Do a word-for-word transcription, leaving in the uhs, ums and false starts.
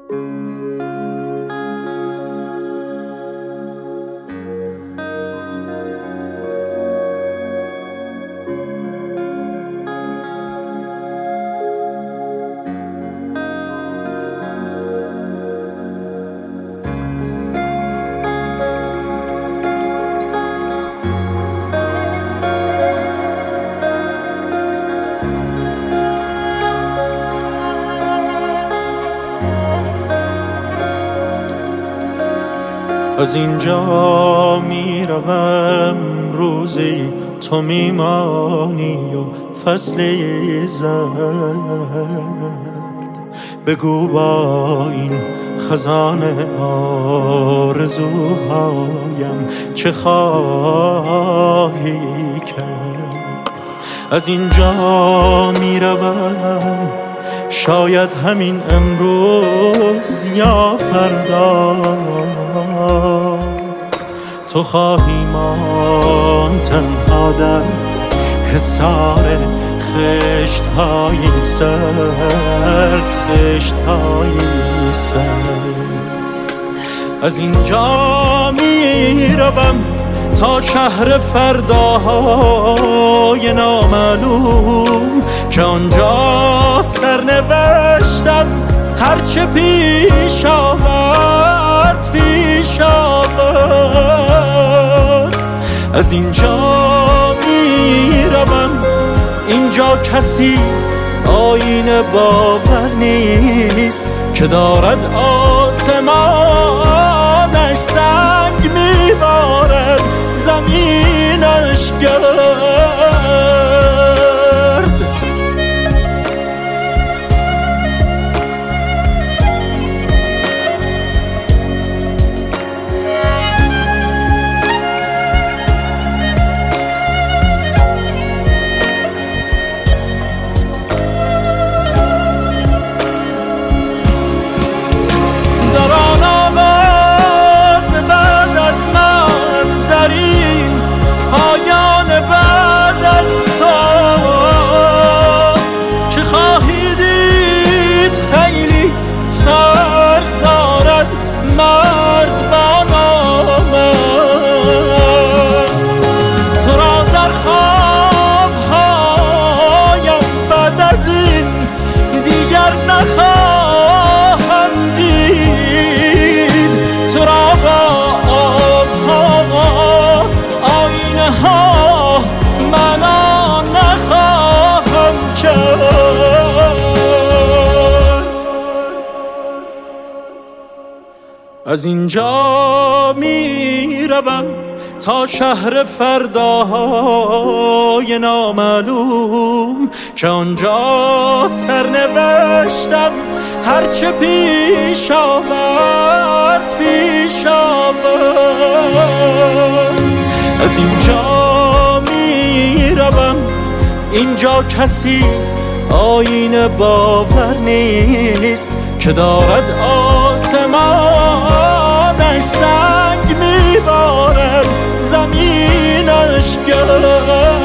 از اینجا می روم روزی تو میمانی و فصل زرد، بگو با این خزانه آرزوهایم چه خواهی کرد. از اینجا می روم شاید همین امروز یا فردا تو خواهی ماند تنها در حصار خشت‌های سرد، خشت‌های سرد. از اینجا می روم تا شهر فرداهای نامعلوم که آنجا سرنوشتم هرچه پیش آورد پیش آورد. از اینجا می روم اینجا کسی آینه باور نیست که دارد آسمانش سنگ میبارد زمینش گرد. نخواهم دید تو را با آبها آینه ها منا نخواهم کرد. از اینجا می روم تا شهر فرداهای نامعلوم که آنجا سرنوشتم هرچه پیش آورد پیش آورد. از اینجا می روم اینجا کسی آینه باور نیست که دارد آسمانش سنگ میبارد زمینش گرد.